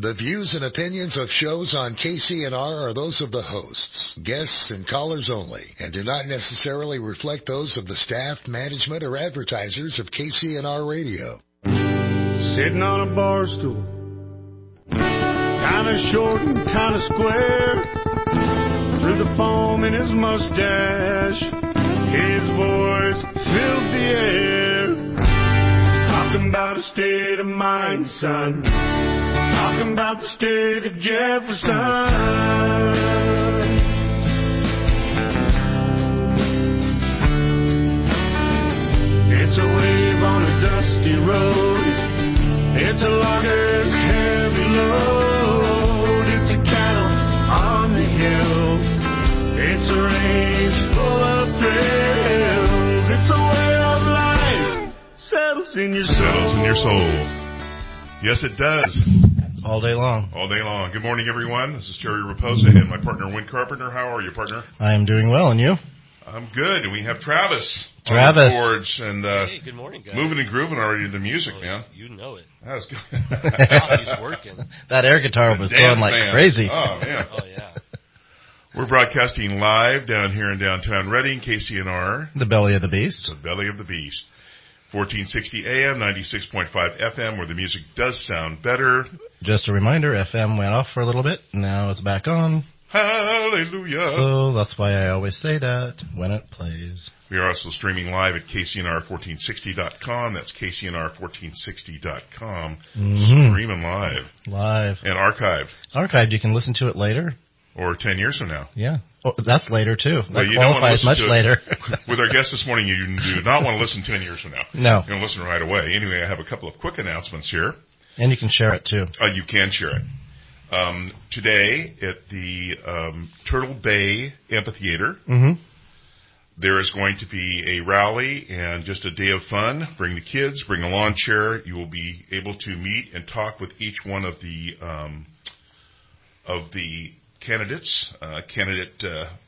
The views and opinions of shows on KCNR are those of the hosts, guests, and callers only, and do not necessarily reflect those of the staff, management, or advertisers of KCNR Radio. Sitting on a bar stool, kinda short and kinda square, through the foam in his mustache, his voice filled the air. Talking about a state of mind, son. Talking about the state of Jefferson. It's a wave on a dusty road. It's a logger's heavy load. It's a cattle on the hill. It's a range full of thrills. It's a way of life settles in your soul. Settles in your soul. Yes, it does. All day long. All day long. Good morning, everyone. This is Terry Raposa and my partner, Win Carpenter. How are you, partner? I am doing well, and you? I'm good. And we have Travis. Travis. On the boards and, hey, good morning, guys. Moving and grooving already to the music, man. You know it. That's good. He's working. That air guitar was going like crazy. Oh, man. Oh, yeah. We're broadcasting live down here in downtown Reading, KCNR. The belly of the beast. The belly of the beast. 1460 AM, 96.5 FM, where the music does sound better. Just a reminder, FM went off for a little bit. Now it's back on. Hallelujah. So that's why I always say that when it plays. We are also streaming live at KCNR1460.com. That's KCNR1460.com. Streaming live. Live. And archived. Archived. You can listen to it later. Or 10 years from now. Yeah. Oh, that's later, too. That you qualifies much later. With our guest this morning, you do not want to listen 10 years from now. No. You're going to listen right away. Anyway, I have a couple of quick announcements here. And you can share it, too. You can share it. Today at the Turtle Bay Amphitheater, there is going to be a rally and just a day of fun. Bring the kids, bring a lawn chair. You will be able to meet and talk with each one of the candidates. Candidate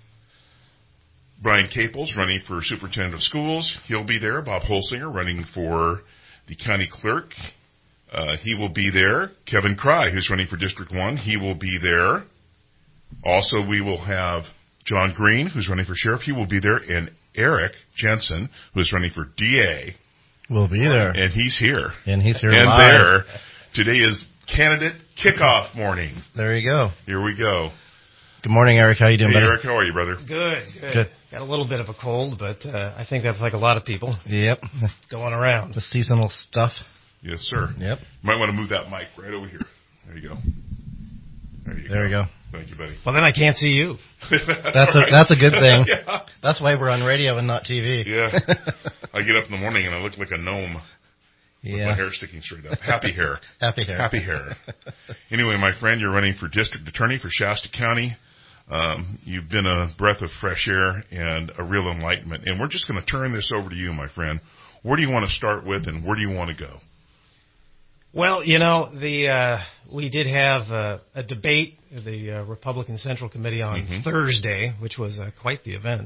Brian Caples, running for Superintendent of Schools. He'll be there. Bob Holsinger, running for the County Clerk. He will be there. Kevin Cry, who's running for District 1, he will be there. Also, we will have John Green, who's running for Sheriff. He will be there. And Eric Jensen, who's running for DA. Will be there. And he's here. And he's here and live. there. Today is candidate kickoff morning. There you go. Here we go. Good morning, Eric. How you doing, buddy? Eric, how are you, brother? Good. Got a little bit of a cold, but I think that's like a lot of people. Yep. Going around. The seasonal stuff. Yes, sir. Yep. You might want to move that mic right over here. There you go. There you go. Thank you, buddy. Well, then I can't see you. That's a good thing. Yeah. That's why we're on radio and not TV. Yeah. I get up in the morning and I look like a gnome. With my hair sticking straight up. Happy hair. Happy hair. Happy hair. Anyway, my friend, you're running for district attorney for Shasta County. You've been a breath of fresh air and a real enlightenment. And we're just going to turn this over to you, my friend. Where do you want to start with and where do you want to go? Well, you know, we did have a debate at the Republican Central Committee on Thursday, which was quite the event.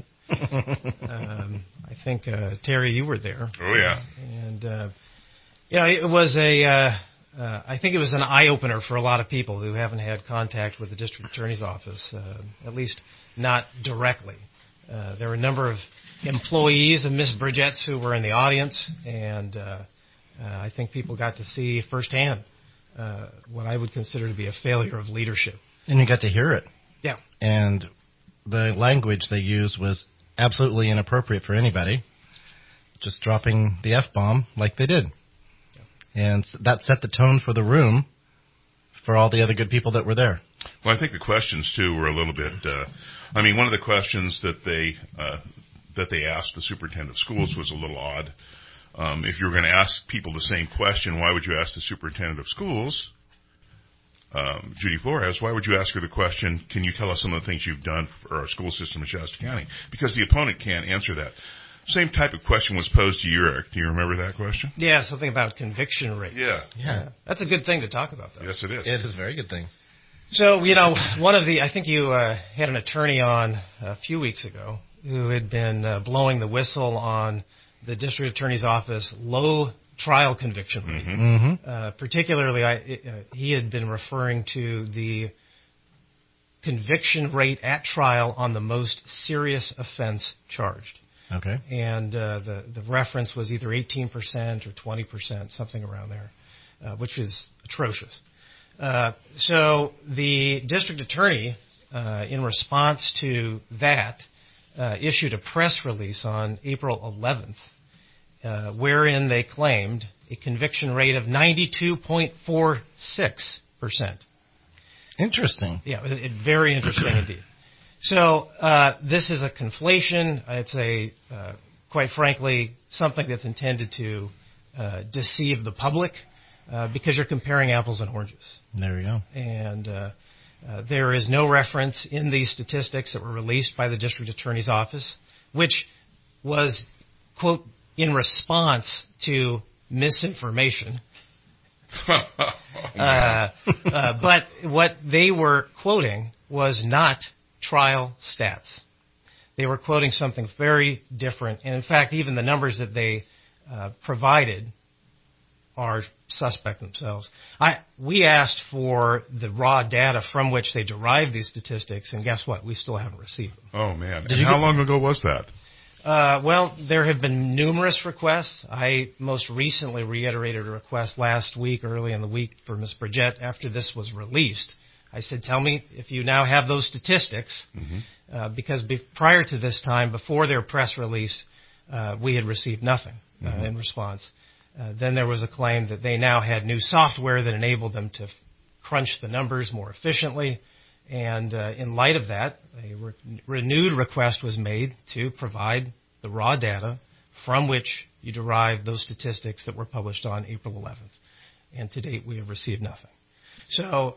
I think, Terry, you were there. Oh, yeah. And, it was I think it was an eye-opener for a lot of people who haven't had contact with the district attorney's office, at least not directly. There were a number of employees of Ms. Bridgette's who were in the audience, and I think people got to see firsthand what I would consider to be a failure of leadership. And you got to hear it. Yeah. And the language they used was absolutely inappropriate for anybody, just dropping the F-bomb like they did. And that set the tone for the room for all the other good people that were there. Well, I think the questions, too, were a little bit one of the questions that they asked the superintendent of schools was a little odd. If you were going to ask people the same question, why would you ask the superintendent of schools, Judy Flores, why would you ask her the question, can you tell us some of the things you've done for our school system in Shasta County? Because the opponent can't answer that. Same type of question was posed to you, Eric. Do you remember that question? Yeah, something about conviction rate. Yeah. That's a good thing to talk about, though. Yes, it is. It is a very good thing. So, I think you had an attorney on a few weeks ago who had been blowing the whistle on the district attorney's office low trial conviction rate. Mm-hmm. Particularly, he had been referring to the conviction rate at trial on the most serious offense charged. Okay. And the reference was either 18% or 20%, something around there, which is atrocious. So the district attorney, in response to that, issued a press release on April 11th, wherein they claimed a conviction rate of 92.46%. Interesting. Yeah, very interesting indeed. So this is a conflation. It's quite frankly, something that's intended to deceive the public because you're comparing apples and oranges. There we go. And there is no reference in these statistics that were released by the district attorney's office, which was, quote, in response to misinformation. But what they were quoting was not trial stats. They were quoting something very different. And in fact, even the numbers that they provided are suspect themselves. We asked for the raw data from which they derived these statistics, and guess what? We still haven't received them. Oh, man. And how long ago was that? Well, there have been numerous requests. I most recently reiterated a request last week, early in the week, for Ms. Bridgette after this was released. I said, tell me if you now have those statistics, because prior to this time, before their press release, we had received nothing in response. Then there was a claim that they now had new software that enabled them to crunch the numbers more efficiently. And in light of that, a renewed request was made to provide the raw data from which you derive those statistics that were published on April 11th. And to date, we have received nothing. So,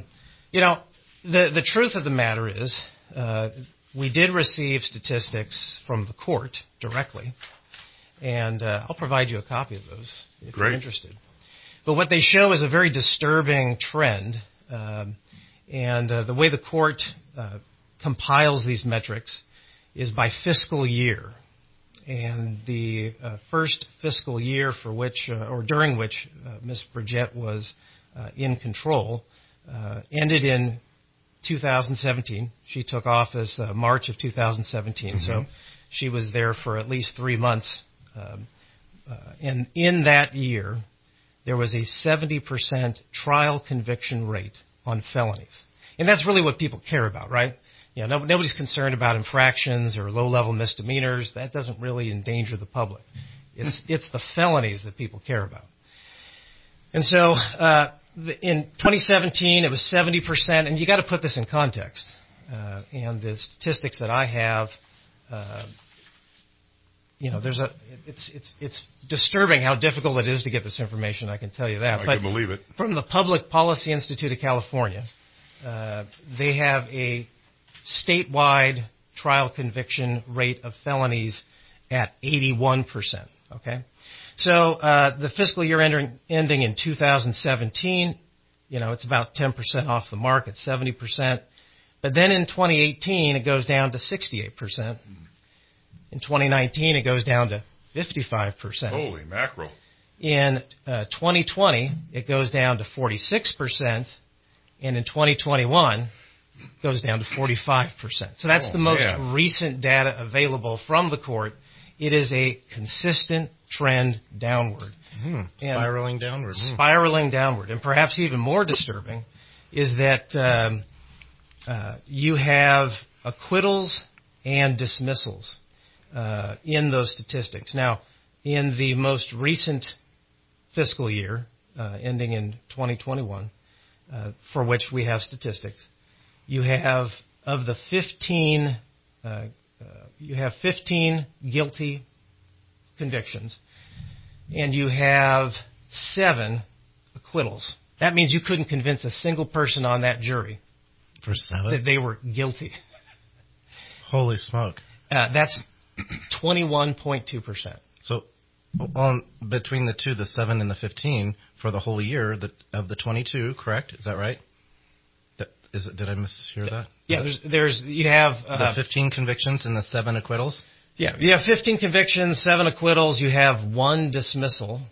the truth of the matter is we did receive statistics from the court directly. And I'll provide you a copy of those if you're interested. But what they show is a very disturbing trend. And the way the court compiles these metrics is by fiscal year. And the first fiscal year for which, or during which, Ms. Bridgette was in control ended in 2017. She took office March of 2017. So she was there for at least 3 months. And in that year, there was a 70% trial conviction rate on felonies. And that's really what people care about, right? Nobody's concerned about infractions or low-level misdemeanors. That doesn't really endanger the public. It's the felonies that people care about. And so in 2017, it was 70%. And you got to put this in context. And the statistics that I have, it's disturbing how difficult it is to get this information. I can tell you that. I can believe it. From the Public Policy Institute of California, they have a statewide trial conviction rate of felonies at 81%. Okay, so the fiscal year ending in 2017, it's about 10% off the mark at 70%. But then in 2018, it goes down to 68%. In 2019, it goes down to 55%. Holy mackerel. In 2020, it goes down to 46%. And in 2021, it goes down to 45%. So that's the most recent data available from the court. It is a consistent trend downward. Spiraling downward. Spiraling downward. And perhaps even more disturbing is that you have acquittals and dismissals in those statistics. Now, in the most recent fiscal year, ending in 2021, for which we have statistics, you have of the 15 guilty convictions, and you have 7 acquittals. That means you couldn't convince a single person on that jury for 7 that they were guilty. Holy smoke! That's 21.2%. So, between the two, the 7 and the 15 for the whole year of the 22, correct? Is that right? Did I mishear that? Yeah, you have the 15 convictions and the 7 acquittals. Yeah, you have 15 convictions, 7 acquittals. You have 1 dismissal.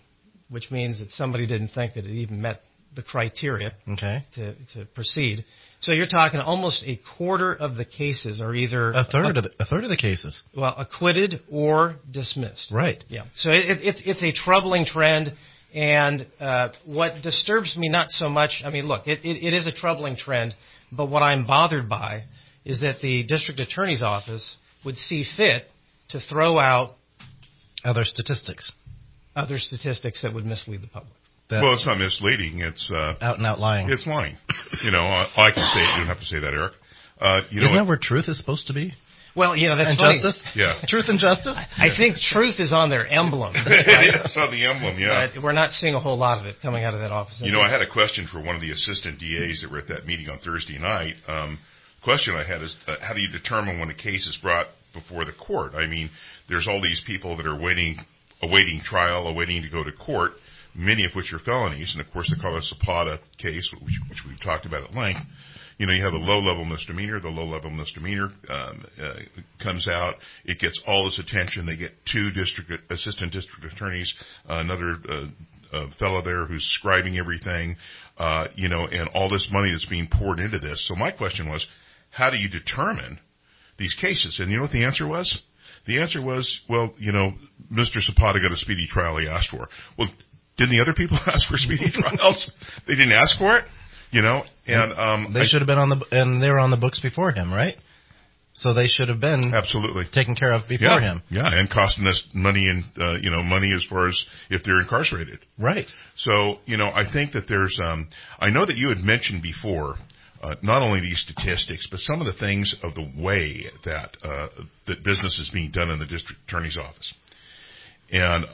which means that somebody didn't think that it even met the criteria to proceed. So you're talking almost a quarter of the cases are either a third of the cases. Well, acquitted or dismissed. Right. Yeah. So it's a troubling trend, and what disturbs me not so much. I mean, look, it is a troubling trend, but what I'm bothered by is that the district attorney's office would see fit to throw out other statistics that would mislead the public. Well, it's not misleading. It's out and out lying. It's lying. I can say it. You don't have to say that, Eric. Isn't that where truth is supposed to be? Well, that's and funny. Justice? Yeah. Truth and justice? I think truth is on their emblem. Right? It's on the emblem, yeah. But we're not seeing a whole lot of it coming out of that office. I had a question for one of the assistant DAs that were at that meeting on Thursday night. Question I had is, how do you determine when a case is brought before the court? I mean, there's all these people that are awaiting trial, awaiting to go to court, many of which are felonies, and of course they call it a Zapata case, which we've talked about at length. You have a low-level misdemeanor. The low-level misdemeanor comes out. It gets all this attention. They get 2 assistant district attorneys, another fellow there who's scribing everything, and all this money that's being poured into this. So my question was, how do you determine these cases? And you know what the answer was? The answer was, well, Mr. Zapata got a speedy trial he asked for. Well, didn't the other people ask for speedy trials? They didn't ask for it, and they should have been and they were on the books before him, right? So they should have been absolutely taken care of before him. Yeah, and costing us money and money as far as if they're incarcerated. Right. So I think that there's I know that you had mentioned before not only these statistics, but some of the things of the way that that business is being done in the district attorney's office. And,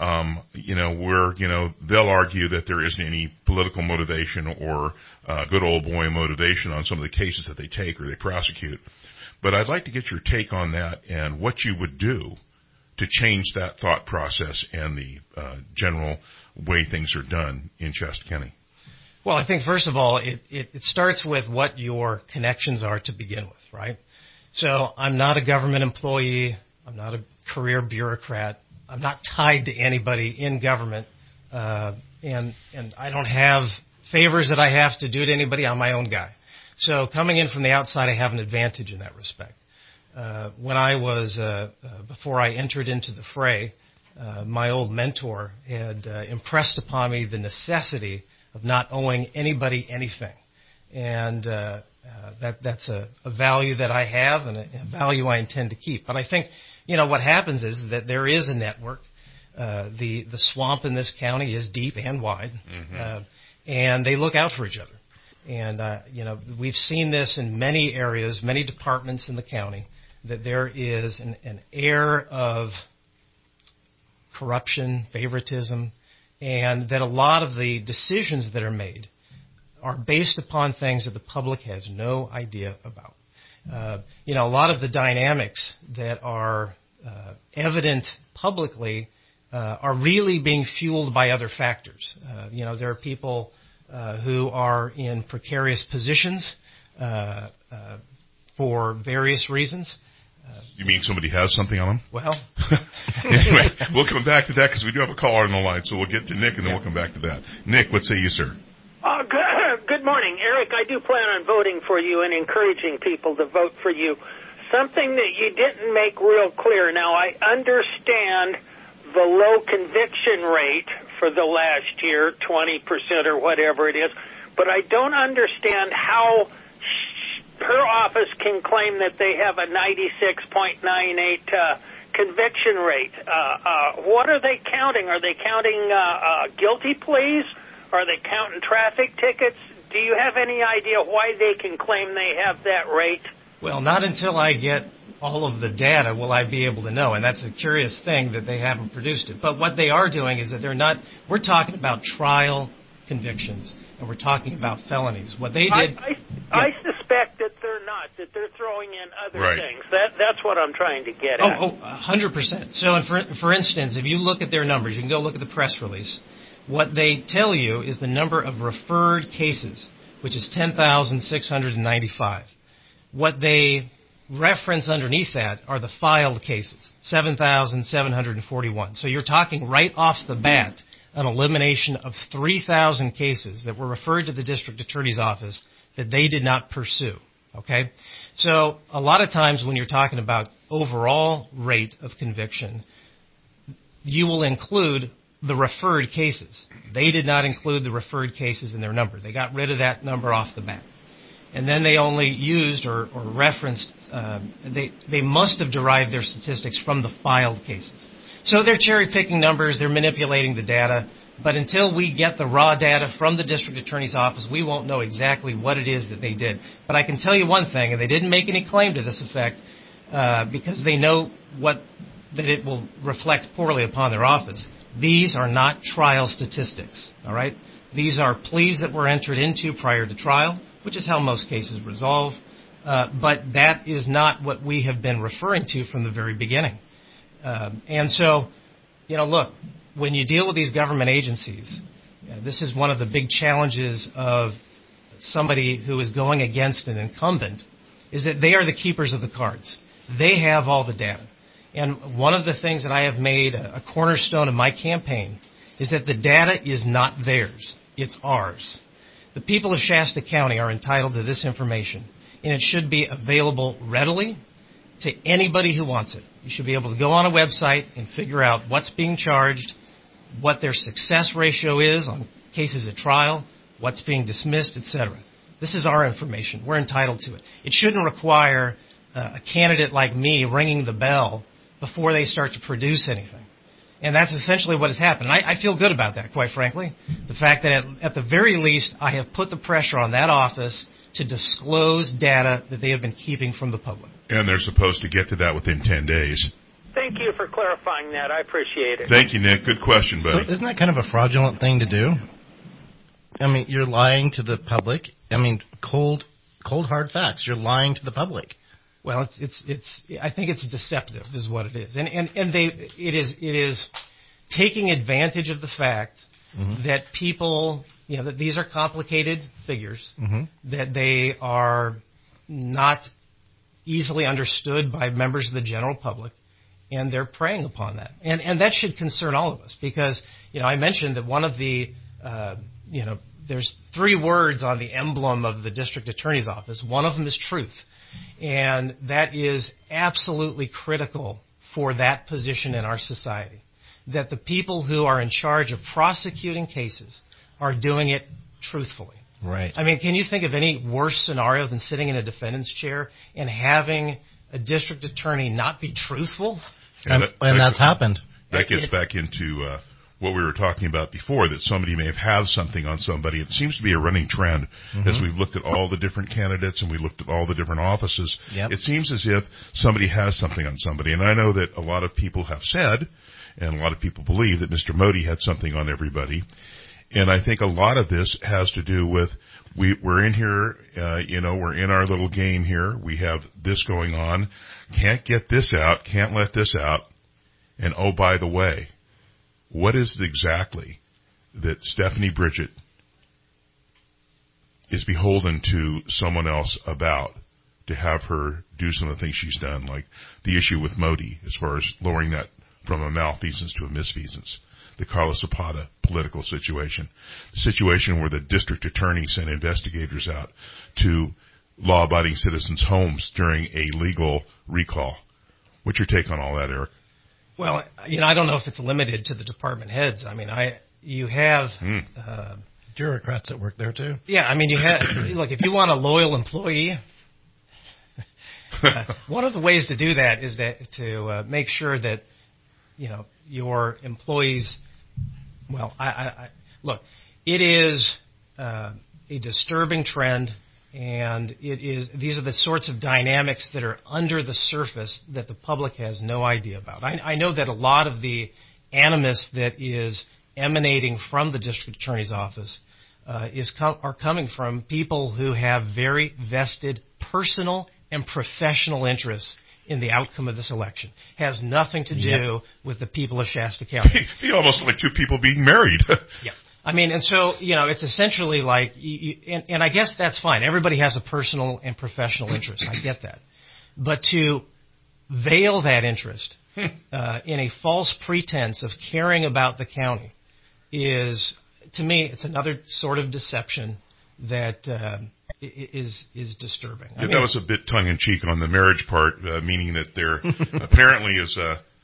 they'll argue that there isn't any political motivation or good old boy motivation on some of the cases that they take or they prosecute. But I'd like to get your take on that and what you would do to change that thought process and the general way things are done in Shasta County. Well, I think, first of all, it starts with what your connections are to begin with, right? So I'm not a government employee. I'm not a career bureaucrat. I'm not tied to anybody in government, and I don't have favors that I have to do to anybody. I'm my own guy. So coming in from the outside, I have an advantage in that respect. When I was, before I entered into the fray, my old mentor had impressed upon me the necessity of not owing anybody anything. And that's a value that I have and a value I intend to keep. But I think, what happens is that there is a network. The swamp in this county is deep and wide, and they look out for each other. And, we've seen this in many areas, many departments in the county, that there is an air of corruption, favoritism, and that a lot of the decisions that are made are based upon things that the public has no idea about. A lot of the dynamics that are evident publicly are really being fueled by other factors. There are people who are in precarious positions for various reasons. You mean somebody has something on them? Well. Anyway, we'll come back to that because we do have a caller on the line, so we'll get to Nick and then we'll come back to that. Nick, what say you, sir? Good morning. Eric, I do plan on voting for you and encouraging people to vote for you. Something that you didn't make real clear. Now, I understand the low conviction rate for the last year, 20% or whatever it is, but I don't understand how her office can claim that they have a 96.98 conviction rate. What are they counting? Are they counting guilty pleas? Are they counting traffic tickets? Do you have any idea why they can claim they have that rate? Well, not until I get all of the data will I be able to know, and that's a curious thing that they haven't produced it. But what they are doing is that we're talking about trial convictions, and we're talking about felonies. What they did... I suspect that they're not, that they're throwing in other things. That's what I'm trying to get at. 100%. So, for instance, if you look at their numbers, you can go look at the press release. What they tell you is the number of referred cases, which is 10,695. What they reference underneath that are the filed cases, 7,741. So you're talking right off the bat an elimination of 3,000 cases that were referred to the district attorney's office that they did not pursue. Okay? So a lot of times when you're talking about overall rate of conviction, you will include the referred cases. They did not include the referred cases in their number. They got rid of that number off the bat. And then they only used or referenced, they must have derived their statistics from the filed cases. So they're cherry-picking numbers, they're manipulating the data, but until we get the raw data from the district attorney's office, we won't know exactly what it is that they did. But I can tell you one thing, and they didn't make any claim to this effect because they know that it will reflect poorly upon their office. These are not trial statistics, all right? These are pleas that were entered into prior to trial, which is how most cases resolve, but that is not what we have been referring to from the very beginning. And so, look, when you deal with these government agencies, this is one of the big challenges of somebody who is going against an incumbent, is that they are the keepers of the cards. They have all the data. And one of the things that I have made a cornerstone of my campaign is that the data is not theirs. It's ours. The people of Shasta County are entitled to this information, and it should be available readily to anybody who wants it. You should be able to go on a website and figure out what's being charged, what their success ratio is on cases at trial, what's being dismissed, etc. This is our information. We're entitled to it. It shouldn't require a candidate like me ringing the bell before they start to produce anything. And that's essentially what has happened. I feel good about that, quite frankly. The fact that at the very least, I have put the pressure on that office to disclose data that they have been keeping from the public. And they're supposed to get to that within 10 days. Thank you for clarifying that. I appreciate it. Thank you, Nick. Good question, buddy. So isn't that kind of a fraudulent thing to do? I mean, you're lying to the public. I mean, cold hard facts. You're lying to the public. Well, I think it's deceptive, is what it is, and it is taking advantage of the fact that people, that these are complicated figures, that they are not easily understood by members of the general public, and they're preying upon that, and that should concern all of us because I mentioned that one of the there's 3 words on the emblem of the district attorney's office. One of them is truth. And that is absolutely critical for that position in our society, that the people who are in charge of prosecuting cases are doing it truthfully. Right. I mean, can you think of any worse scenario than sitting in a defendant's chair and having a district attorney not be truthful? And that's happened. That gets back into what we were talking about before, that somebody may have something on somebody. It seems to be a running trend as we've looked at all the different candidates and we looked at all the different offices. Yep. It seems as if somebody has something on somebody. And I know that a lot of people have said, and a lot of people believe, that Mr. Modi had something on everybody. And I think a lot of this has to do with we're in here, we're in our little game here. We have this going on. Can't get this out. Can't let this out. And oh, by the way, what is it exactly that Stephanie Bridget is beholden to someone else about to have her do some of the things she's done, like the issue with Modi as far as lowering that from a malfeasance to a misfeasance, the Carlos Zapata political situation, the situation where the district attorney sent investigators out to law-abiding citizens' homes during a legal recall. What's your take on all that, Eric? Well, I don't know if it's limited to the department heads. I mean, you have bureaucrats that work there too. Yeah, I mean, you have look, if you want a loyal employee, one of the ways to do that is to make sure that your employees. Well, look, it is a disturbing trend. And these are the sorts of dynamics that are under the surface that the public has no idea about. I know that a lot of the animus that is emanating from the district attorney's office are coming from people who have very vested personal and professional interests in the outcome of this election. Has nothing to do with the people of Shasta County. Be almost like 2 people being married. Yeah. I mean, and so, it's essentially like, and I guess that's fine. Everybody has a personal and professional interest. I get that. But to veil that interest in a false pretense of caring about the county is, to me, it's another sort of deception that is disturbing. Yeah, that was a bit tongue-in-cheek on the marriage part, meaning that there apparently is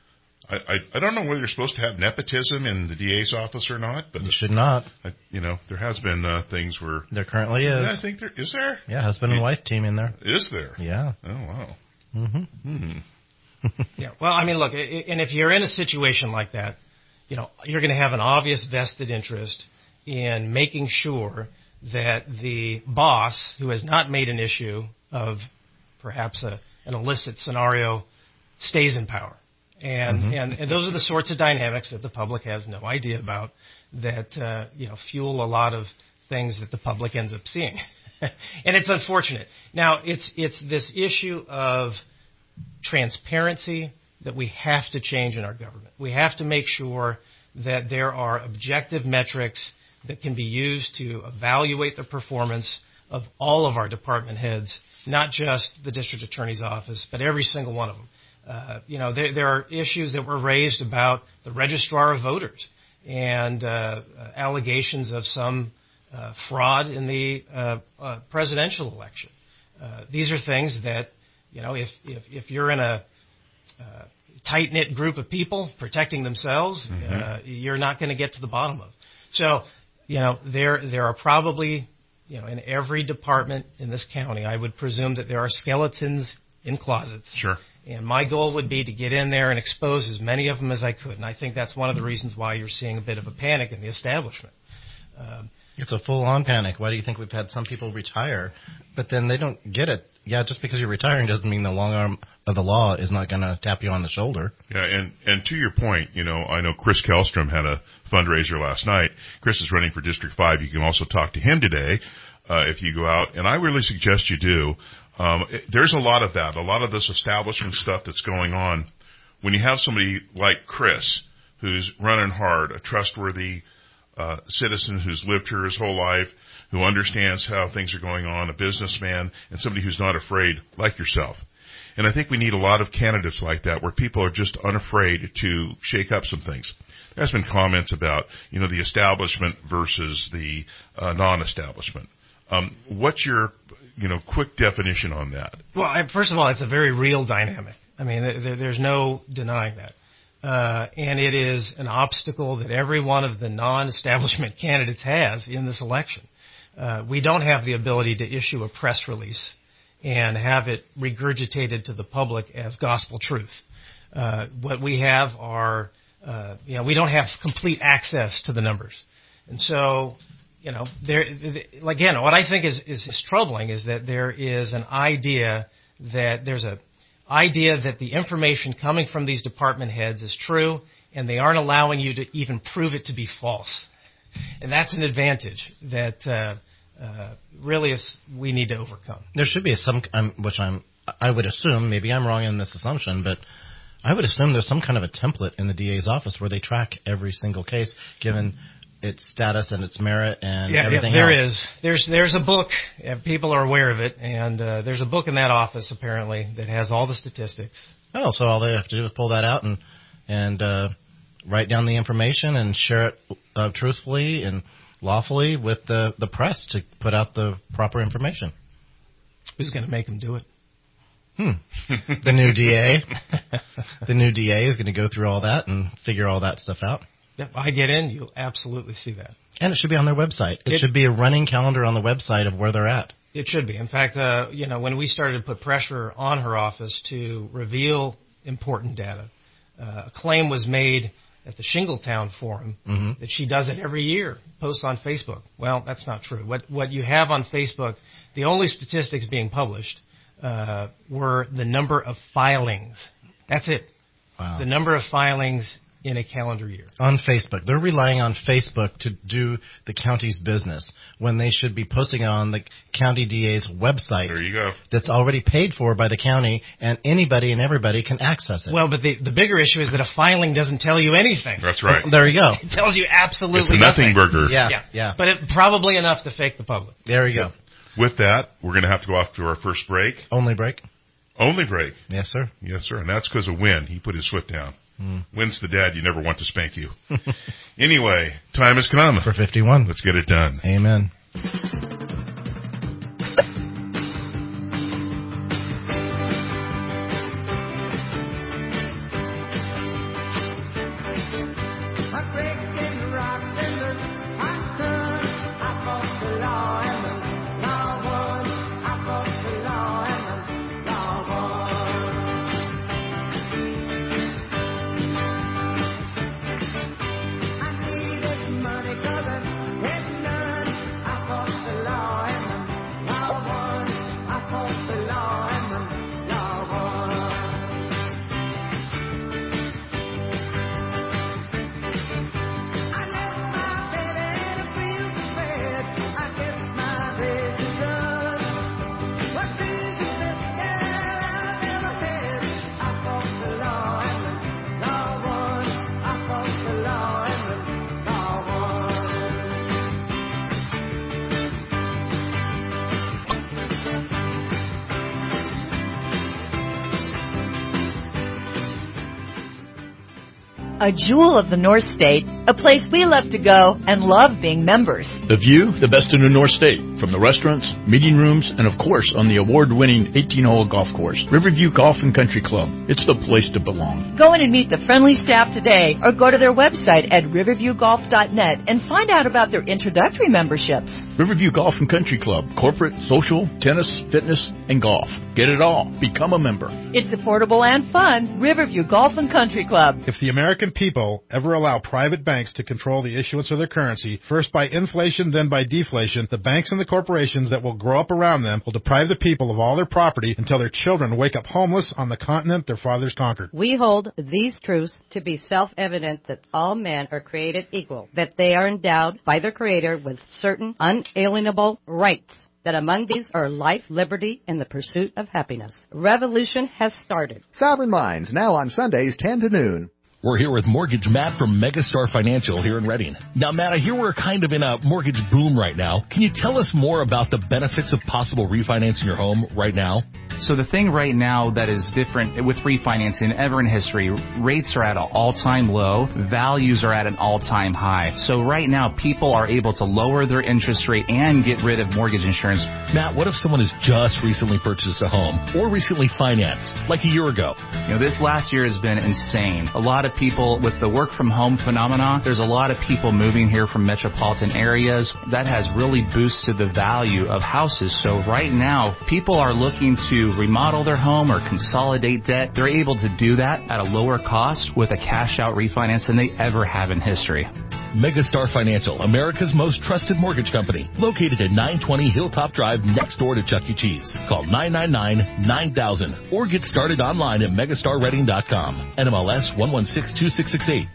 I don't know whether you're supposed to have nepotism in the DA's office or not, but You should not. There has been things where There currently is. Yeah, I think there is there. Yeah, husband and wife team in there. Is there? Yeah. Oh wow. Mm-hmm. Yeah. Well, I mean, look, and if you're in a situation like that, you're going to have an obvious vested interest in making sure that the boss, who has not made an issue of perhaps an illicit scenario, stays in power. And those are the sorts of dynamics that the public has no idea about that, fuel a lot of things that the public ends up seeing. And it's unfortunate. Now, it's this issue of transparency that we have to change in our government. We have to make sure that there are objective metrics that can be used to evaluate the performance of all of our department heads, not just the district attorney's office, but every single one of them. There are issues that were raised about the registrar of voters and allegations of some fraud in the presidential election. These are things that, if you're in a tight-knit group of people protecting themselves, you're not going to get to the bottom of. So, there are probably, in every department in this county, I would presume that there are skeletons in closets. Sure. And my goal would be to get in there and expose as many of them as I could. And I think that's one of the reasons why you're seeing a bit of a panic in the establishment. It's a full-on panic. Why do you think we've had some people retire, but then they don't get it? Yeah, just because you're retiring doesn't mean the long arm of the law is not going to tap you on the shoulder. Yeah, and to your point, I know Chris Kellstrom had a fundraiser last night. Chris is running for District 5. You can also talk to him today if you go out, and I really suggest you do. There's a lot of that, a lot of this establishment stuff that's going on. When you have somebody like Chris, who's running hard, a trustworthy citizen who's lived here his whole life, who understands how things are going on, a businessman, and somebody who's not afraid, like yourself. And I think we need a lot of candidates like that, where people are just unafraid to shake up some things. There's been comments about, the establishment versus the non-establishment. What's your quick definition on that? Well, first of all, it's a very real dynamic. I mean, there's no denying that. And it is an obstacle that every one of the non-establishment candidates has in this election. We don't have the ability to issue a press release and have it regurgitated to the public as gospel truth. What we have are, we don't have complete access to the numbers. And so, again, what I think is troubling is that there is an idea that the information coming from these department heads is true, and they aren't allowing you to even prove it to be false. And that's an advantage that really we need to overcome. There should be I would assume, maybe I'm wrong in this assumption, but I would assume there's some kind of a template in the DA's office where they track every single case, given its status and its merit and everything else. There's a book. People are aware of it, and there's a book in that office apparently that has all the statistics. Oh, so all they have to do is pull that out and write down the information and share it truthfully and lawfully with the press to put out the proper information. Who's going to make them do it? The new DA. The new DA is going to go through all that and figure all that stuff out. Yep, I get in, you'll absolutely see that. And it should be on their website. It should be a running calendar on the website of where they're at. It should be. In fact, when we started to put pressure on her office to reveal important data, a claim was made at the Shingletown Forum that she does it every year, posts on Facebook. Well, that's not true. What you have on Facebook, the only statistics being published were the number of filings. That's it. Wow. The number of filings in a calendar year. On Facebook. They're relying on Facebook to do the county's business when they should be posting it on the county DA's website. There you go. That's already paid for by the county, and anybody and everybody can access it. Well, but the bigger issue is that a filing doesn't tell you anything. That's right. Well, there you go. It tells you absolutely It's a nothing burger. Yeah. But probably enough to fake the public. There you go. With that, we're going to have to go off to our first break. Only break? Only break. Yes, sir. Yes, sir. And that's because of Wynn. He put his foot down. When's the dad you never want to spank you? Anyway, time has come. For 51. Let's get it done. Amen. A jewel of the North State, a place we love to go and love being members. The view, the best in the North State, from the restaurants, meeting rooms, and of course on the award-winning 18-hole golf course, Riverview Golf and Country Club. It's the place to belong. Go in and meet the friendly staff today or go to their website at riverviewgolf.net and find out about their introductory memberships. Riverview Golf and Country Club, corporate, social, tennis, fitness, and golf. Get it all. Become a member. It's affordable and fun. Riverview Golf and Country Club. If the American people ever allow private banks to control the issuance of their currency, first by inflation, then by deflation, the banks and the corporations that will grow up around them will deprive the people of all their property until their children wake up homeless on the continent their fathers conquered. We hold these truths to be self-evident that all men are created equal, that they are endowed by their Creator with certain unalienable rights, that among these are life, liberty, and the pursuit of happiness. Revolution has started. Sovereign Minds, now on Sundays 10 to noon. We're here with Mortgage Matt from Megastar Financial here in Reading. Now, Matt, I hear we're kind of in a mortgage boom right now. Can you tell us more about the benefits of possible refinancing your home right now? So the thing right now that is different with refinancing ever in history, rates are at an all-time low, values are at an all-time high. So right now, people are able to lower their interest rate and get rid of mortgage insurance. Matt, what if someone has just recently purchased a home or recently financed, like a year ago? You know, this last year has been insane. A lot of people, with the work from home phenomena, there's a lot of people moving here from metropolitan areas. That has really boosted the value of houses. So right now, people are looking to remodel their home or consolidate debt. They're able to do that at a lower cost with a cash-out refinance than they ever have in history. Megastar Financial, America's most trusted mortgage company, located at 920 Hilltop Drive next door to Chuck E. Cheese. Call 999-9000 or get started online at megastarreading.com. NMLS 1162668.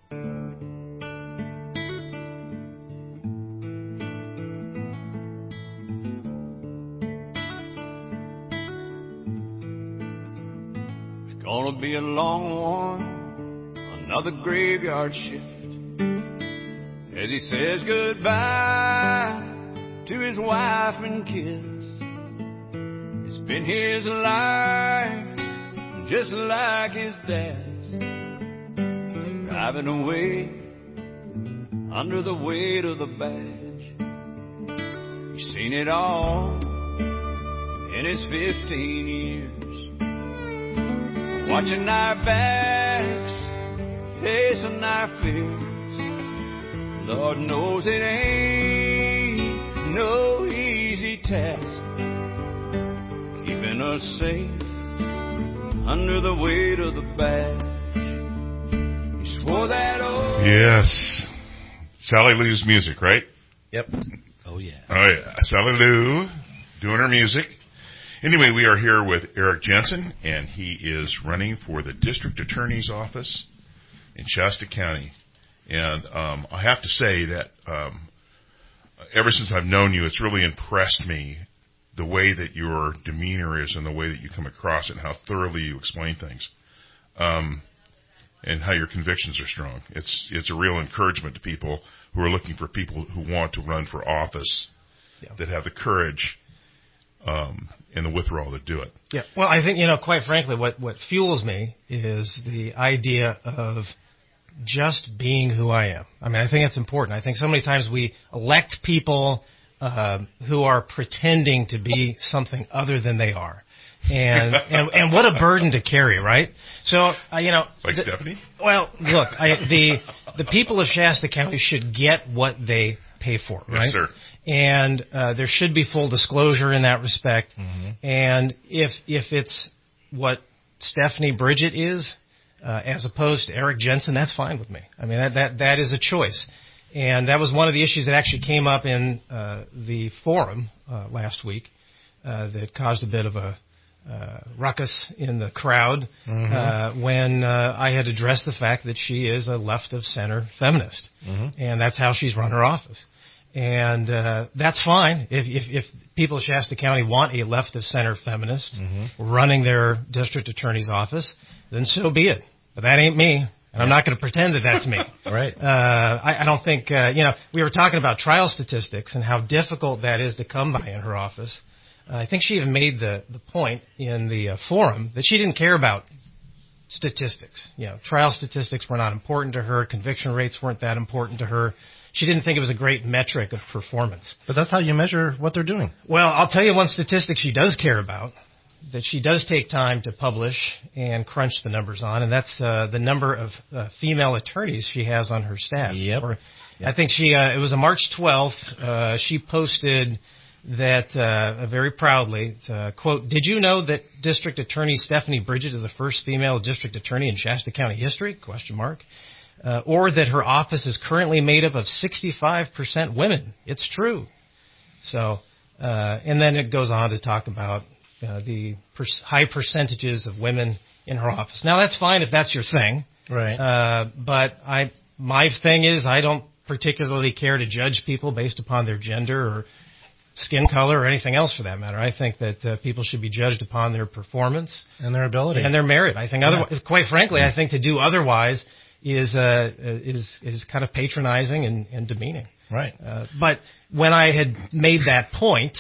Gonna be a long one, another graveyard shift, as he says goodbye to his wife and kids. It's been his life, just like his dad's, driving away under the weight of the badge. He's seen it all in his 15 years. Watching our backs, facing our fears. Lord knows it ain't no easy task, keeping us safe under the weight of the badge. He swore that oath. Yes. Sally Lou's music, right? Yep. Oh, yeah. Oh, yeah. Sally Lou doing her music. Anyway, we are here with Eric Jensen, and he is running for the District Attorney's Office in Shasta County. And I have to say that ever since I've known you, it's really impressed me the way that your demeanor is and the way that you come across and how thoroughly you explain things, and how your convictions are strong. It's a real encouragement to people who are looking for people who want to run for office, that have the courage and the withdrawal to do it. Yeah. Well, I think, quite frankly, what fuels me is the idea of just being who I am. I mean, I think it's important. I think so many times we elect people who are pretending to be something other than they are. And what a burden to carry, right? So, like Stephanie? Well, look, the people of Shasta County should get what they pay for, right? Yes, sir. And there should be full disclosure in that respect. Mm-hmm. And if it's what Stephanie Bridget is, as opposed to Eric Jensen, that's fine with me. I mean, that is a choice. And that was one of the issues that actually came up in the forum last week that caused a bit of a ruckus in the crowd when I had addressed the fact that she is a left-of-center feminist. Mm-hmm. And that's how she's run her office. And that's fine. If people of Shasta County want a left-of-center feminist running their district attorney's office, then so be it. But that ain't me. And I'm not going to pretend that that's me. Right. I don't think, we were talking about trial statistics and how difficult that is to come by in her office. I think she even made the point in the forum that she didn't care about statistics. Trial statistics were not important to her. Conviction rates weren't that important to her. She didn't think it was a great metric of performance. But that's how you measure what they're doing. Well, I'll tell you one statistic she does care about, that she does take time to publish and crunch the numbers on, and that's the number of female attorneys she has on her staff. Yep. I think it was on March 12th, she posted that very proudly, quote, "Did you know that District Attorney Stephanie Bridget is the first female district attorney in Shasta County history? ? Or that her office is currently made up of 65% women. It's true." So, and then it goes on to talk about the high percentages of women in her office. Now, that's fine if that's your thing. Right. But my thing is I don't particularly care to judge people based upon their gender or skin color or anything else for that matter. I think that people should be judged upon their performance and their ability and their merit. I think, quite frankly, I think to do otherwise is kind of patronizing and demeaning. Right. But when I had made that point,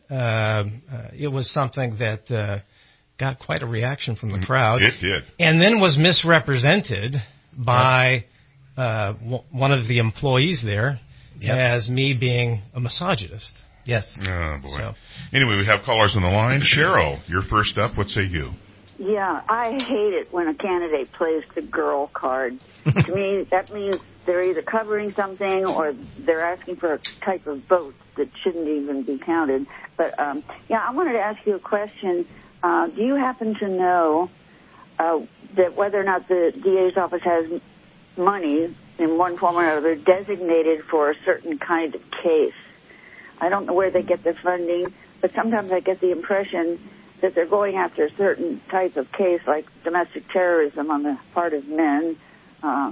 it was something that got quite a reaction from the crowd. It did. And then was misrepresented by one of the employees there as me being a misogynist. Yes. Oh, boy. So. Anyway, we have callers on the line. Cheryl, you're first up. What say you? Yeah, I hate it when a candidate plays the girl card. To me, that means they're either covering something or they're asking for a type of vote that shouldn't even be counted. But, I wanted to ask you a question. Do you happen to know that whether or not the DA's office has money in one form or another designated for a certain kind of case? I don't know where they get the funding, but sometimes I get the impression that they're going after a certain type of case, like domestic terrorism on the part of men. How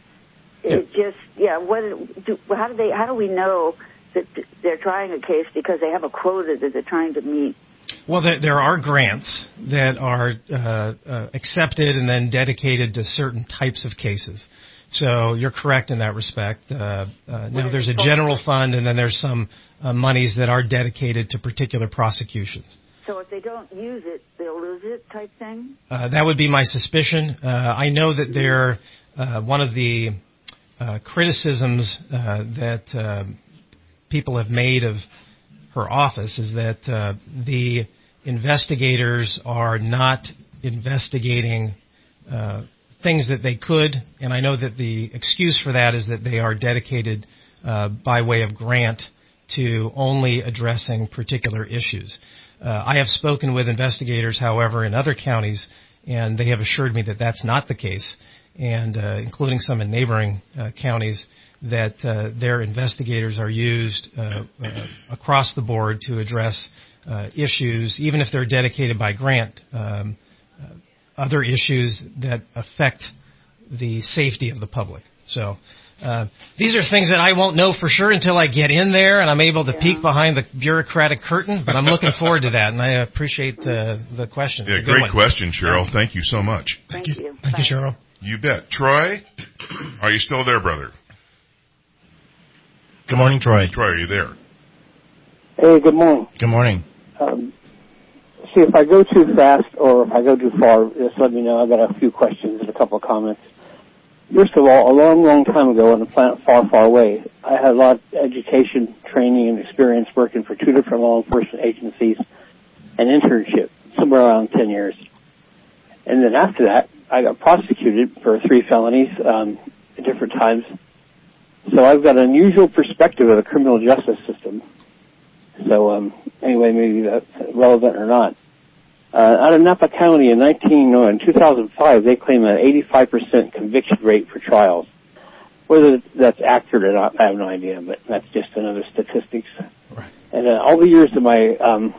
do we know that they're trying a case because they have a quota that they're trying to meet? Well, there are grants that are accepted and then dedicated to certain types of cases. So you're correct in that respect. Now there's a general fund, and then there's some monies that are dedicated to particular prosecutions. So if they don't use it, they'll lose it type thing? That would be my suspicion. I know that one of the criticisms that people have made of her office is that the investigators are not investigating things that they could, and I know that the excuse for that is that they are dedicated by way of grant to only addressing particular issues. I have spoken with investigators, however, in other counties, and they have assured me that that's not the case, and including some in neighboring counties, that their investigators are used across the board to address issues, even if they're dedicated by grant, other issues that affect the safety of the public. So these are things that I won't know for sure until I get in there and I'm able to peek behind the bureaucratic curtain, but I'm looking forward to that, and I appreciate the question. Yeah, great question, Cheryl. Thank you so much. Thank you. Thank you, Cheryl. You bet. Troy, are you still there, brother? Good morning, Troy. Troy, are you there? Hey, good morning. Good morning. see, if I go too fast or if I go too far, just let me know. I've got a few questions and a couple of comments. First of all, a long, long time ago on a planet far, far away, I had a lot of education, training, and experience working for 2 different law enforcement agencies and internship, somewhere around 10 years. And then after that, I got prosecuted for 3 felonies at different times. So I've got an unusual perspective of the criminal justice system. So anyway, maybe that's relevant or not. Out of Napa County in 2005, they claim an 85% conviction rate for trials. Whether that's accurate or not, I have no idea, but that's just another statistics. Right. And all the years of my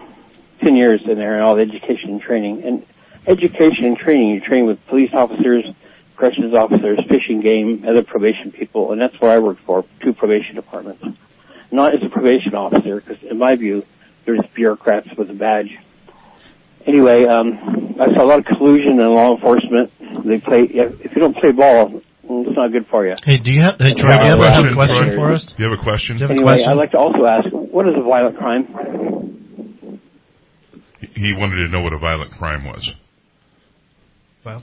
10 years in there and all the education and training. And education and training, you train with police officers, corrections officers, fish and game, other probation people, and that's where I worked for, 2 probation departments. Not as a probation officer, because in my view, they're just bureaucrats with a badge. Anyway, I saw a lot of collusion in law enforcement. If you don't play ball, it's not good for you. Hey, Troy, do you have a question for us? Do you have a question? Anyway, I'd like to also ask, what is a violent crime? He wanted to know what a violent crime was. Well,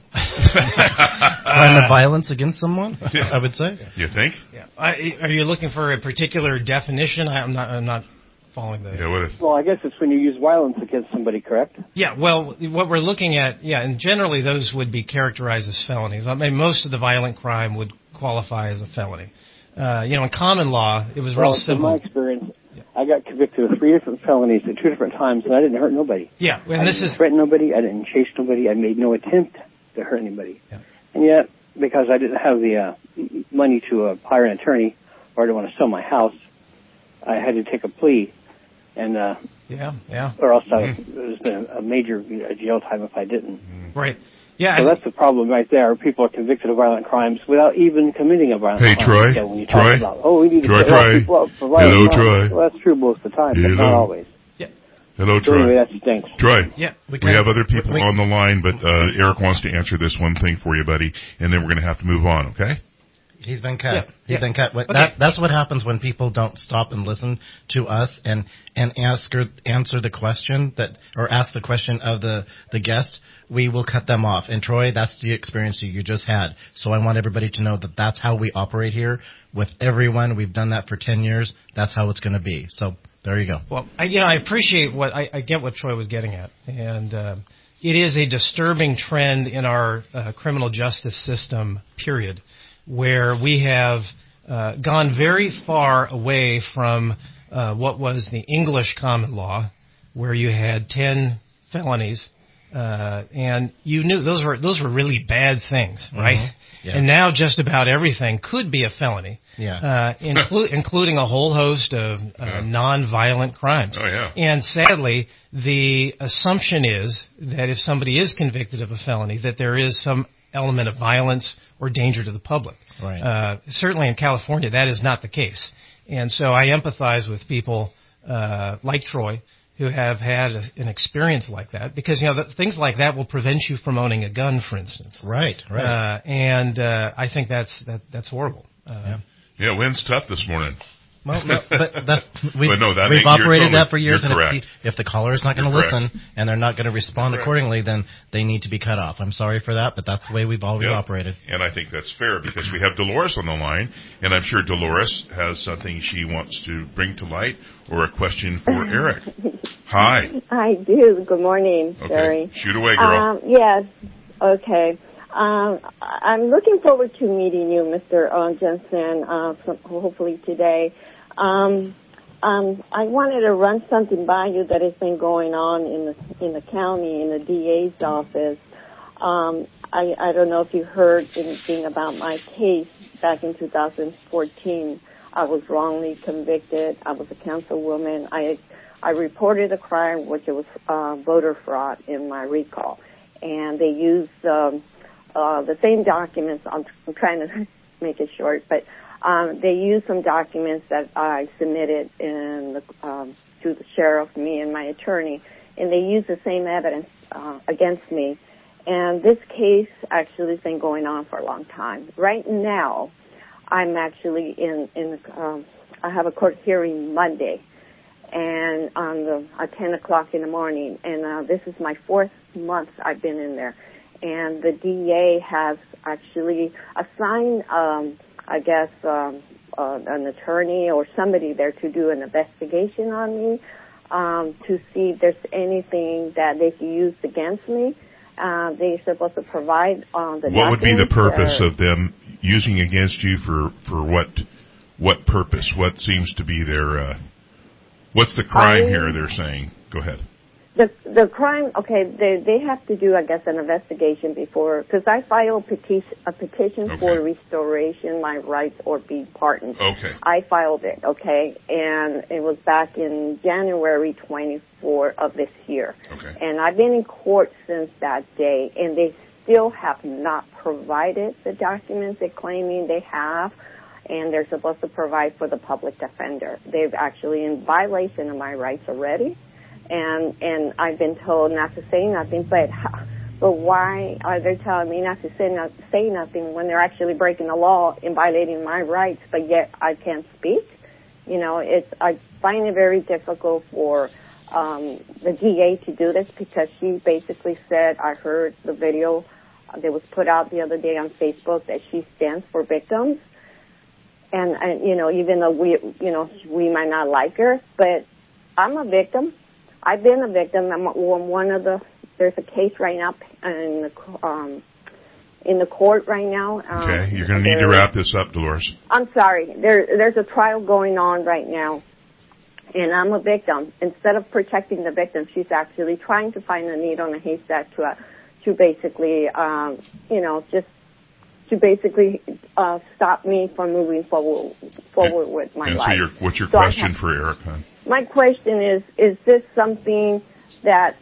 crime of violence against someone, yeah. I would say. You think? Yeah. Are you looking for a particular definition? I'm not following the... Yeah, what is... Well, I guess it's when you use violence against somebody, correct? Yeah, well, what we're looking at, and generally those would be characterized as felonies. I mean, most of the violent crime would qualify as a felony. In common law, it was real simple. In my experience, I got convicted of 3 different felonies at 2 different times, and I didn't hurt nobody. Yeah, and I didn't threaten nobody, I didn't chase nobody, I made no attempt to hurt anybody. Yeah. And yet, because I didn't have the money to hire an attorney, or I didn't want to sell my house, I had to take a plea. And or else it was been a major jail time if I didn't. Right. Yeah. So that's the problem right there. People are convicted of violent crimes without even committing a violent crime. Troy. So when you talk about, we need to Troy. people up for violent Hello, crimes. Troy. Well, that's true most of the time, but not always. Yeah. Hello, So Troy. anyway, that stinks. Troy. Yeah. We have other people on the line, but Eric wants to answer this one thing for you, buddy, and then we're going to have to move on, okay? He's been cut. Yeah. He's been cut. Okay. That's what happens when people don't stop and listen to us and answer the question or ask the question of the guest. We will cut them off. And Troy, that's the experience you just had. So I want everybody to know that that's how we operate here with everyone. We've done that for 10 years. That's how it's going to be. So there you go. Well, I appreciate I get what Troy was getting at, and it is a disturbing trend in our criminal justice system, period, where we have gone very far away from what was the English common law, where you had 10 felonies, and you knew those were really bad things, right? Mm-hmm. Yeah. And now just about everything could be a felony, including a whole host of non-violent crimes. Oh, yeah. And sadly, the assumption is that if somebody is convicted of a felony, that there is some element of violence or danger to the public. Right. Certainly in California, that is not the case. And so I empathize with people like Troy who have had an experience like that, because things like that will prevent you from owning a gun, for instance. Right. And I think that's horrible. Yeah, wind's tough this morning. Well, no, but we've you're operated that for years, and if the caller is not going to listen and they're not going to respond accordingly, then they need to be cut off. I'm sorry for that, but that's the way we've always operated. And I think that's fair, because we have Dolores on the line, and I'm sure Dolores has something she wants to bring to light or a question for Eric. Hi. I do. Good morning, Jerry. Okay, shoot away, girl. Yes. Okay. I'm looking forward to meeting you, Mr. Jensen, hopefully today. I wanted to run something by you that has been going on in the county, in the DA's office. I don't know if you heard anything about my case back in 2014. I was wrongly convicted. I was a councilwoman. I reported a crime, which was voter fraud in my recall, and they used the same documents. I'm trying to make it short, but they used some documents that I submitted to the sheriff, me and my attorney, and they used the same evidence against me. And this case actually has been going on for a long time. Right now, I'm actually I have a court hearing Monday, and at 10 o'clock in the morning. And this is my 4th month I've been in there. And the DA has actually assigned, an attorney or somebody there to do an investigation on me, to see if there's anything that they can use against me. They're supposed to provide the documents. What would be the purpose of them using against you for what purpose? What seems to be their what's the crime here they're saying? Go ahead. The crime, okay, they have to do, I guess, an investigation before, because I filed a petition for restoration, my rights, or be pardoned. Okay. I filed it, okay, and it was back in January 24 of this year. Okay. And I've been in court since that day, and they still have not provided the documents they're claiming they have, and they're supposed to provide for the public defender. They've actually in violation of my rights already. And I've been told not to say nothing, but why are they telling me not to say nothing when they're actually breaking the law and violating my rights, but yet I can't speak? You know, I find it very difficult for the DA to do this, because she basically said, I heard the video that was put out the other day on Facebook, that she stands for victims. And you know, even though we might not like her, but I'm a victim. I've been a victim. I'm one of there's a case right now in the court right now. Okay, you're going to need to wrap this up, Dolores. I'm sorry. There's a trial going on right now, and I'm a victim. Instead of protecting the victim, she's actually trying to find a needle in a haystack to basically, stop me from moving forward with my life. So what's your question for Erica? My question is this something that,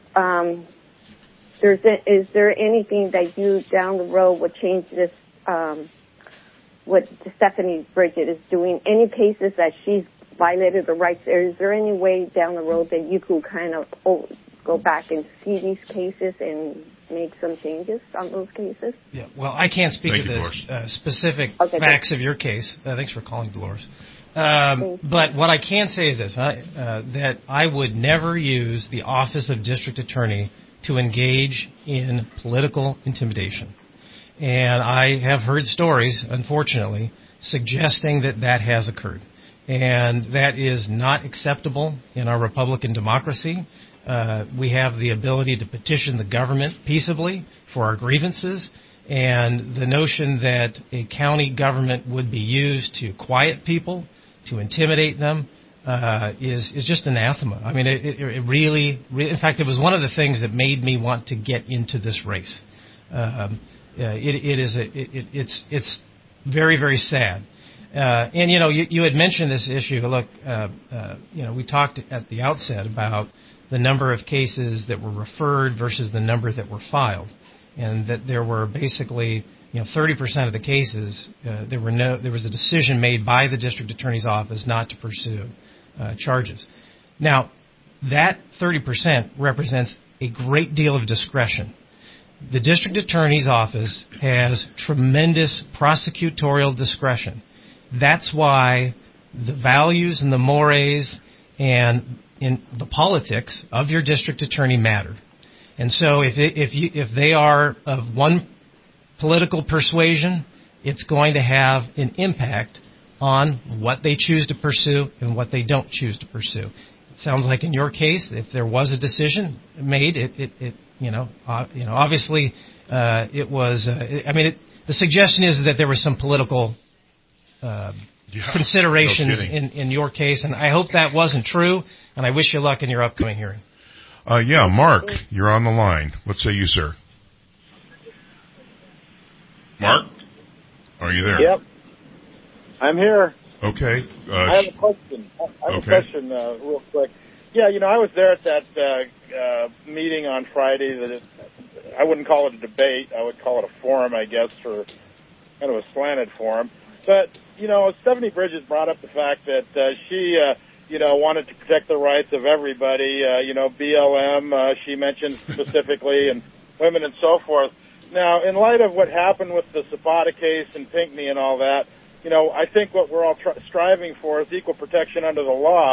is there anything that you down the road would change this, what Stephanie Bridget is doing? Any cases that she's violated the rights? Or is there any way down the road that you could kind of go back and see these cases and make some changes on those cases? Yeah, well, I can't speak to the specific facts of your case. Thanks for calling, Dolores. But what I can say is this, that I would never use the Office of District Attorney to engage in political intimidation. And I have heard stories, unfortunately, suggesting that has occurred. And that is not acceptable in our Republican democracy. We have the ability to petition the government peaceably for our grievances, and the notion that a county government would be used to quiet people, to intimidate them, is just anathema. I mean, it really, in fact, it was one of the things that made me want to get into this race. It's very, very sad. And you had mentioned this issue. Look, we talked at the outset about the number of cases that were referred versus the number that were filed, and that there were basically 30% of the cases there was a decision made by the district attorney's office not to pursue charges. Now, that 30% represents a great deal of discretion. The district attorney's office has tremendous prosecutorial discretion. That's why the values and the mores and in the politics of your district attorney matter. And so if they are of one political persuasion, it's going to have an impact on what they choose to pursue and what they don't choose to pursue. It sounds like in your case, if there was a decision made, obviously it was. The suggestion is that there was some political considerations in your case, and I hope that wasn't true. And I wish you luck in your upcoming hearing. Mark, you're on the line. What say you, sir? Mark, are you there? Yep, I'm here. Okay. I have a question. Real quick. Yeah, I was there at that meeting on Friday. I wouldn't call it a debate. I would call it a forum, I guess, for kind of a slanted forum. But, Stephanie Bridges brought up the fact that she, wanted to protect the rights of everybody, BLM, she mentioned specifically, and women and so forth. Now, in light of what happened with the Zapata case and Pinckney and all that, I think what we're all striving for is equal protection under the law. Do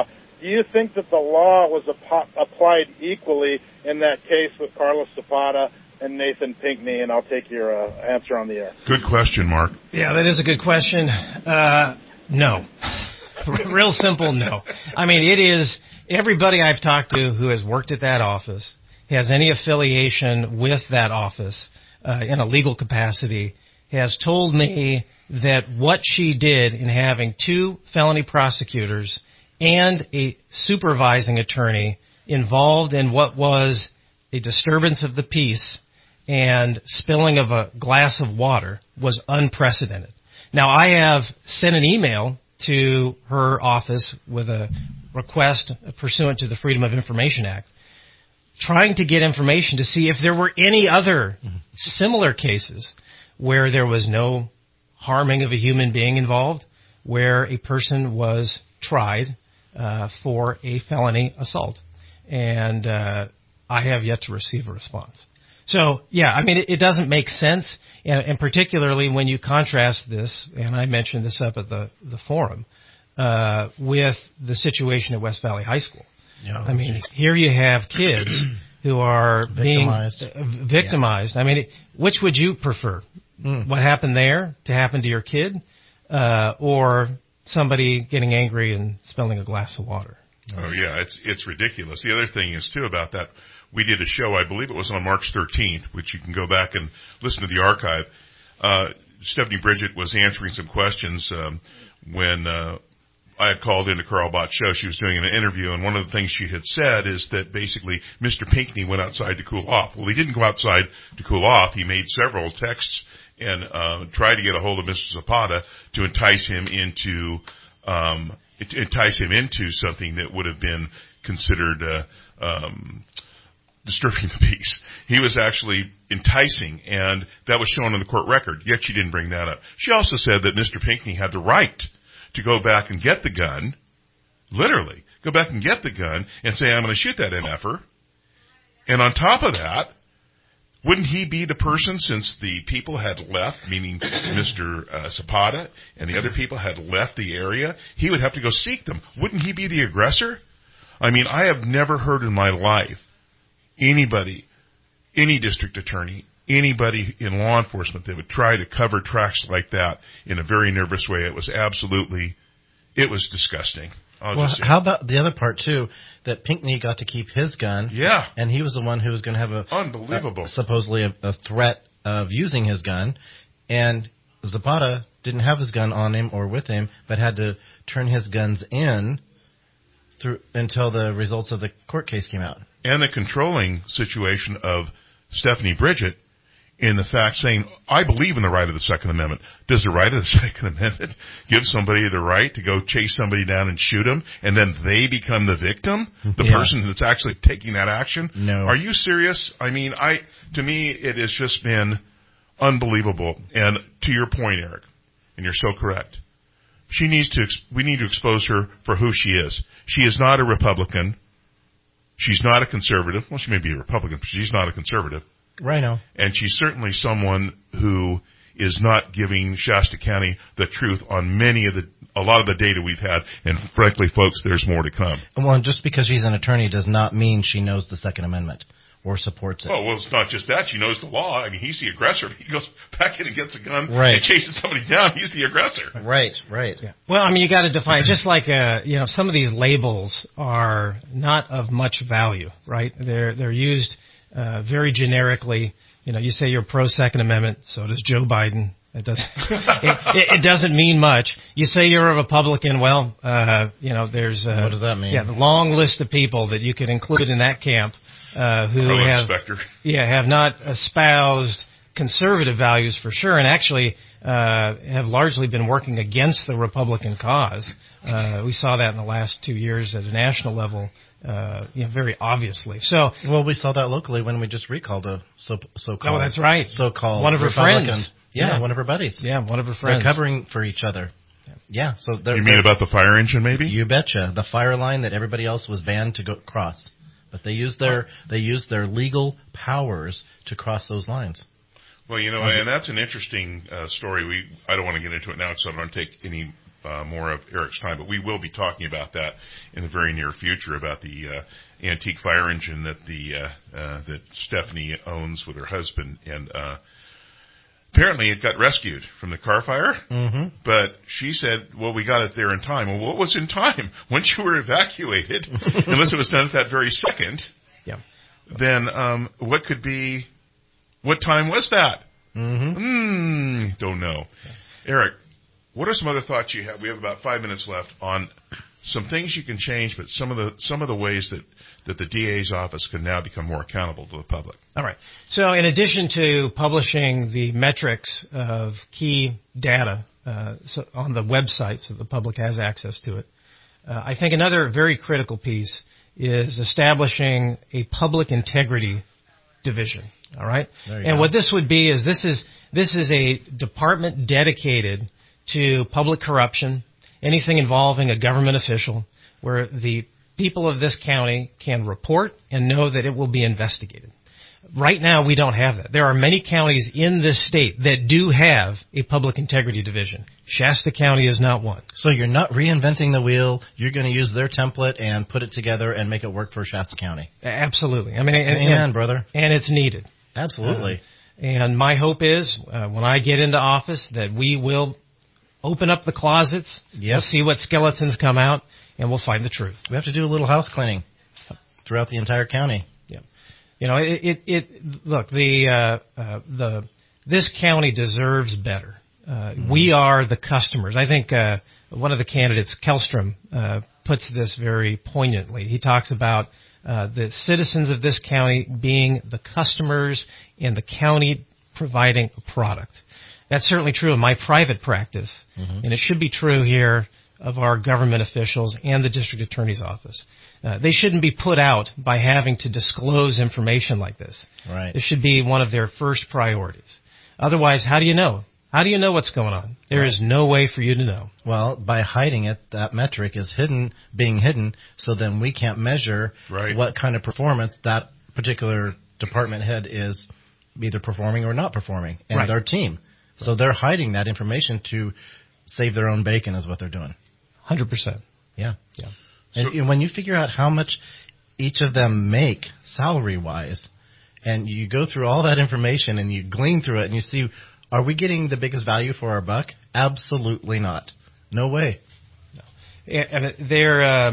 do you think that the law was applied equally in that case with Carlos Zapata and Nathan Pinckney? And I'll take your answer on the air. Good question, Mark. Yeah, that is a good question. No. Real simple, no. I mean, it is everybody I've talked to who has worked at that office, has any affiliation with that office in a legal capacity, has told me that what she did in having 2 felony prosecutors and a supervising attorney involved in what was a disturbance of the peace and spilling of a glass of water was unprecedented. Now, I have sent an email to her office with a request pursuant to the Freedom of Information Act, trying to get information to see if there were any other similar cases where there was no harming of a human being involved, where a person was tried for a felony assault. And I have yet to receive a response. So, yeah, I mean, it doesn't make sense, and particularly when you contrast this, and I mentioned this up at the forum, with the situation at West Valley High School. Yeah, I mean, here you have kids who are victimized. being victimized. Yeah. I mean, which would you prefer? What happened there to happen to your kid, or somebody getting angry and spilling a glass of water? Oh, yeah, it's ridiculous. The other thing is, too, about that, we did a show, I believe it was on March 13th, which you can go back and listen to the archive. Stephanie Bridget was answering some questions when I had called into Carl Bott's show. She was doing an interview, and one of the things she had said is that basically Mr. Pinckney went outside to cool off. Well, he didn't go outside to cool off. He made several texts and tried to get a hold of Mr. Zapata to entice him into something that would have been considered disturbing the peace. He was actually enticing, and that was shown on the court record, yet she didn't bring that up. She also said that Mr. Pinckney had the right to go back and get the gun, literally, go back and get the gun and say, I'm going to shoot that MFer. And on top of that, wouldn't he be the person, since the people had left, meaning Mr. Zapata and the other people had left the area, he would have to go seek them. Wouldn't he be the aggressor? I mean, I have never heard in my life anybody, any district attorney, anybody in law enforcement that would try to cover tracks like that in a very nervous way. It was disgusting. How about the other part, too, that Pinckney got to keep his gun? Yeah. And he was the one who was going to have unbelievable, supposedly a threat of using his gun. And Zapata didn't have his gun on him or with him, but had to turn his guns in until the results of the court case came out. And the controlling situation of Stephanie Bridget in the fact saying, I believe in the right of the Second Amendment. Does the right of the Second Amendment give somebody the right to go chase somebody down and shoot them, and then they become the victim, the person that's actually taking that action? No. Are you serious? I mean, to me, it has just been unbelievable. And to your point, Eric, and you're so correct, we need to expose her for who she is. She is not a Republican. She's not a conservative. Well, she may be a Republican, but she's not a conservative. Right now. And she's certainly someone who is not giving Shasta County the truth on a lot of the data we've had. And frankly, folks, there's more to come. Well, just because she's an attorney does not mean she knows the Second Amendment or supports it. Oh, well, it's not just that. She knows the law. I mean, he's the aggressor. He goes back in and gets a gun and chases somebody down. He's the aggressor. Right. Yeah. Well, I mean, you got to define it. Just like, some of these labels are not of much value, right? They're used very generically. You say you're pro-Second Amendment, so does Joe Biden. It doesn't mean much. You say you're a Republican, well, there's what does that mean? Yeah, the long list of people that you could include in that camp who have not espoused conservative values for sure, and actually have largely been working against the Republican cause. We saw that in the last 2 years at a national level. Very obviously. So, well, we saw that locally when we just recalled a so-called. Oh, that's right. So-called one of her Republican. friends. Yeah, one of her buddies. Yeah, one of her friends. They're covering for each other. Yeah. So you mean about the fire engine, maybe? You betcha. The fire line that everybody else was banned to go cross, but they used their legal powers to cross those lines. Well, and that's an interesting story. I don't want to get into it now, so I don't take any more of Eric's time, but we will be talking about that in the very near future, about the antique fire engine that Stephanie owns with her husband, and apparently it got rescued from the car fire, but she said, well, we got it there in time. Well, what was in time? Once you were evacuated, unless it was done at that very second, then what time was that? Don't know. Eric, what are some other thoughts you have? We have about 5 minutes left on some things you can change, but some of the ways that the DA's office can now become more accountable to the public. All right. So in addition to publishing the metrics of key data on the website so the public has access to it, I think another very critical piece is establishing a public integrity division. All right. And what this would be is this is a department dedicated to public corruption, anything involving a government official, where the people of this county can report and know that it will be investigated. Right now, we don't have that. There are many counties in this state that do have a public integrity division. Shasta County is not one. So you're not reinventing the wheel. You're going to use their template and put it together and make it work for Shasta County. Absolutely. I mean, Amen, brother. And it's needed. Absolutely. And my hope is when I get into office that we will open up the closets, we'll see what skeletons come out, and we'll find the truth. We have to do a little house cleaning throughout the entire county. Yeah. You know, look, this county deserves better. We are the customers. I think one of the candidates, Kellstrom, puts this very poignantly. He talks about the citizens of this county being the customers and the county providing a product. That's certainly true in my private practice, and it should be true here of our government officials and the district attorney's office. They shouldn't be put out by having to disclose information like this. Right. This should be one of their first priorities. Otherwise, how do you know? How do you know what's going on? There is no way for you to know. Well, by hiding it, that metric is being hidden, so then we can't measure what kind of performance that particular department head is either performing or not performing, and our team. So they're hiding that information to save their own bacon is what they're doing. 100%. Yeah. And when you figure out how much each of them make salary-wise, and you go through all that information and you glean through it and you see, are we getting the biggest value for our buck? Absolutely not. No way. No. And they're,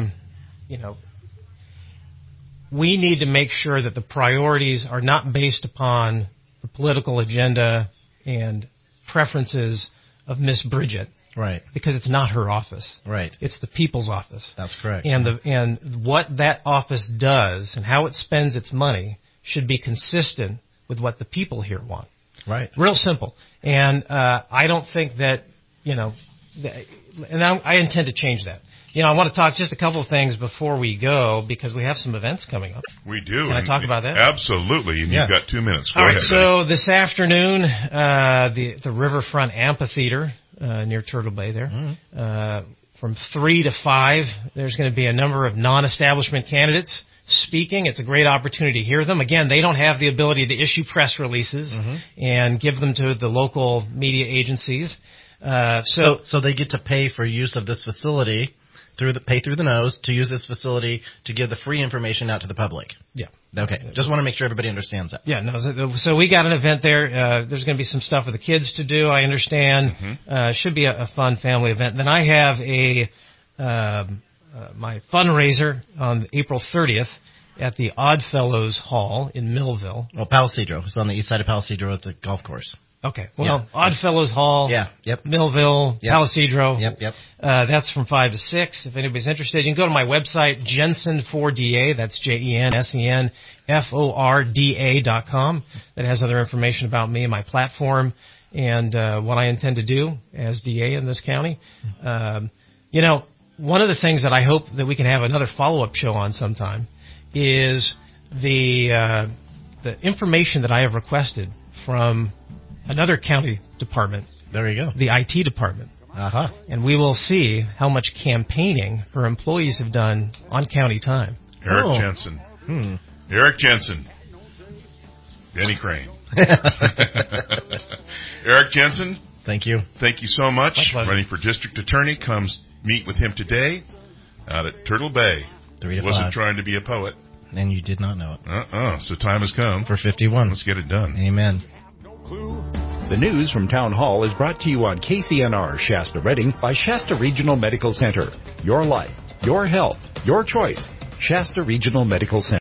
we need to make sure that the priorities are not based upon the political agenda and preferences of Miss Bridget. Right. Because it's not her office. Right. It's the people's office. That's correct. And what that office does and how it spends its money should be consistent with what the people here want. Right. Real simple. And I don't think that, and I intend to change that. I want to talk just a couple of things before we go because we have some events coming up. We do. Can I talk about that? Absolutely. And you've got 2 minutes. Go All ahead. Right, so this afternoon, the Riverfront Amphitheater near Turtle Bay there, from 3 to 5, there's going to be a number of non-establishment candidates speaking. It's a great opportunity to hear them. Again, they don't have the ability to issue press releases and give them to the local media agencies. So they get to pay for use of this facility pay through the nose to use this facility to give the free information out to the public. Yeah. Okay. Just want to make sure everybody understands that. Yeah. No. So we got an event there. There's going to be some stuff with the kids to do. I understand. Should be a fun family event. Then I have my fundraiser on April 30th at the Oddfellows Hall in Millville. Oh, Palisadro. It's on the east side of Palisadro at the golf course. Okay. Well, Oddfellows Hall. Millville. Palisadro. That's from 5 to 6. If anybody's interested, you can go to my website, Jensen4DA. That's JensenForda.com. That has other information about me and my platform and what I intend to do as DA in this county. One of the things that I hope that we can have another follow-up show on sometime is the information that I have requested from another county department. There you go. The IT department. And we will see how much campaigning her employees have done on county time. Eric Jensen. Eric Jensen. Denny Crane. Eric Jensen, Thank you. Thank you so much. Running for district attorney. Comes meet with him today out at Turtle Bay. 3 to 5. Wasn't trying to be a poet. And you did not know it. So time has come. For 51. Let's get it done. Amen. The news from Town Hall is brought to you on KCNR Shasta Redding by Shasta Regional Medical Center. Your life, your health, your choice. Shasta Regional Medical Center.